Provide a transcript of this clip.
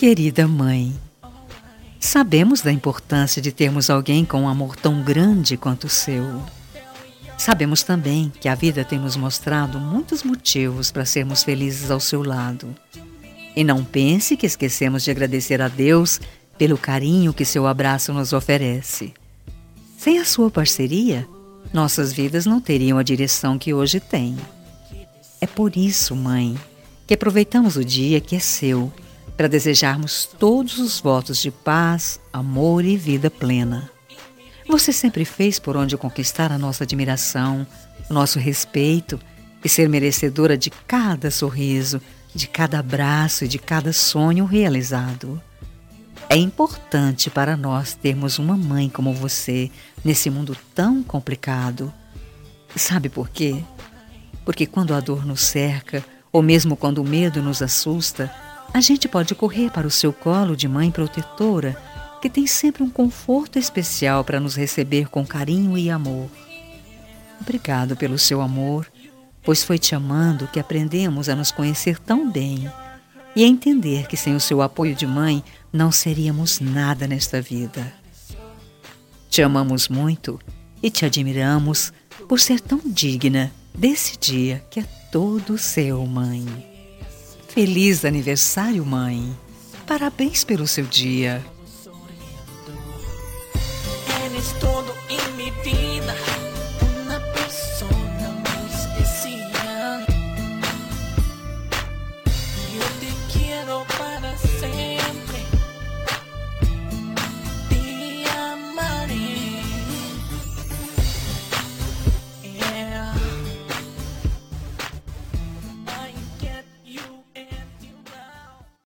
Querida mãe, sabemos da importância de termos alguém com um amor tão grande quanto o seu. Sabemos também que a vida tem nos mostrado muitos motivos para sermos felizes ao seu lado. E não pense que esquecemos de agradecer a Deus pelo carinho que seu abraço nos oferece. Sem a sua parceria, nossas vidas não teriam a direção que hoje têm. É por isso, mãe, que aproveitamos o dia que é seu para desejarmos todos os votos de paz, amor e vida plena. Você sempre fez por onde conquistar a nossa admiração, o nosso respeito e ser merecedora de cada sorriso, de cada abraço e de cada sonho realizado. É importante para nós termos uma mãe como você nesse mundo tão complicado. Sabe por quê? Porque quando a dor nos cerca, ou mesmo quando o medo nos assusta, a gente pode correr para o seu colo de mãe protetora, que tem sempre um conforto especial para nos receber com carinho e amor. Obrigado pelo seu amor, pois foi te amando que aprendemos a nos conhecer tão bem e a entender que sem o seu apoio de mãe não seríamos nada nesta vida. Te amamos muito e te admiramos por ser tão digna desse dia que é todo seu, mãe. Feliz aniversário, mãe! Parabéns pelo seu dia!